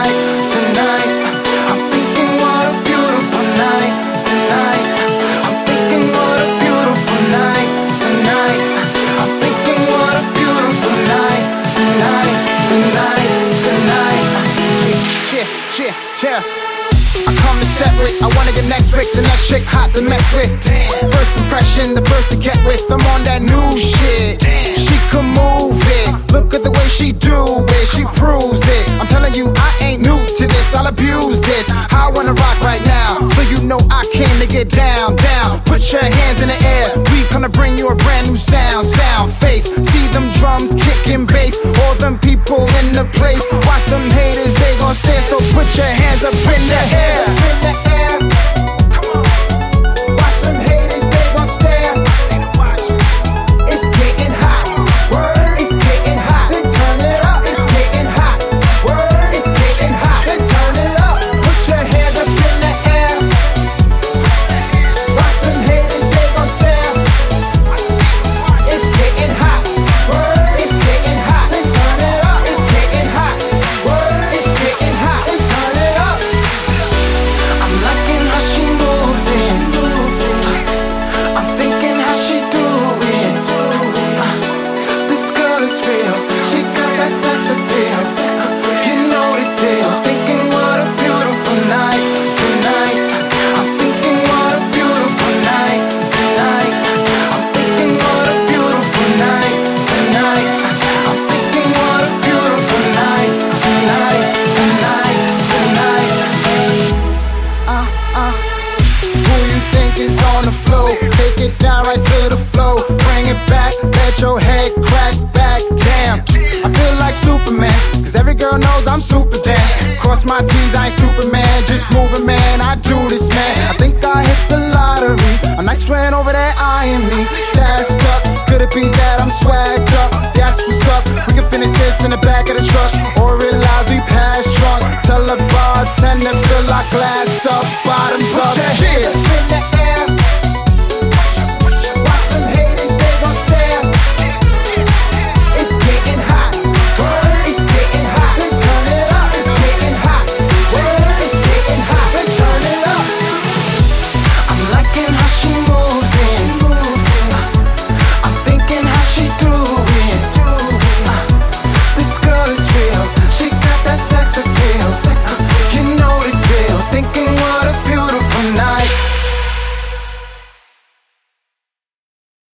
tonight, tonight. I'm thinking what a beautiful night tonight. I'm thinking what a beautiful night tonight. I'm thinking what a beautiful night tonight, tonight, tonight. Yeah. I come to step with, I wanna get next with the next chick hot to mess with. First impression, the first to get with. I'm on that new shit. She can move it. Look at the way she do it. She proves it. I'm telling you, I ain't new to this. I'll abuse this. I wanna rock right now, so you know I came to get down, down. Put your hands in the air. We gonna bring you a brand new sound, sound face. See them drums kicking bass. All them people in the place. Watch them haters, they gon' stare. So put your hands up in the air. In the air. Come on. Watch them haters, they gon' stare. It's getting hot. Word, it's getting hot. Then turn it up. It's getting hot. Word, it's getting hot. Then turn it up. Put your hands up in the air. Watch them haters, they gon' stare. It's getting hot. Word, it's getting hot. Then turn it up. It's getting hot. Word, it's getting hot. Then turn it up. I'm liking how she moves it. I'm thinking how she do it. This girl is real. She got that sex appeal. You know the deal. Thinking what a beautiful night tonight. I'm thinking what a beautiful night tonight. I'm thinking what a beautiful night tonight. I'm thinking what a beautiful night tonight, tonight, tonight. Who you think is on the floor? Take it down right to the floor. Bring it back, let your head crack back. Damn, I feel like Superman, cause every girl knows I'm super damn. Cross my T's, I ain't stupid, man. Just moving, man, I do this, man. I think I hit the lottery. A nice friend over there eyeing me. Sassed up, could it be that I'm swagged up? That's what's up. We can finish this in the back of the truck, or realize we passed